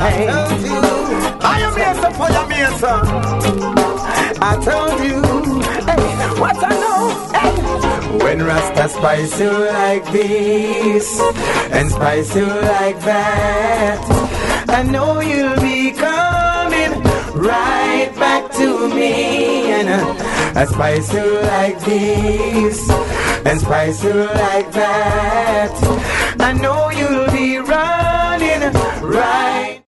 Hey, I am here for your mesa. I told you, hey, what I know, hey. When Rasta spice you like this and spice you like that, I know you'll be coming right back to me. And I spice you like this and spice you like that, I know you'll be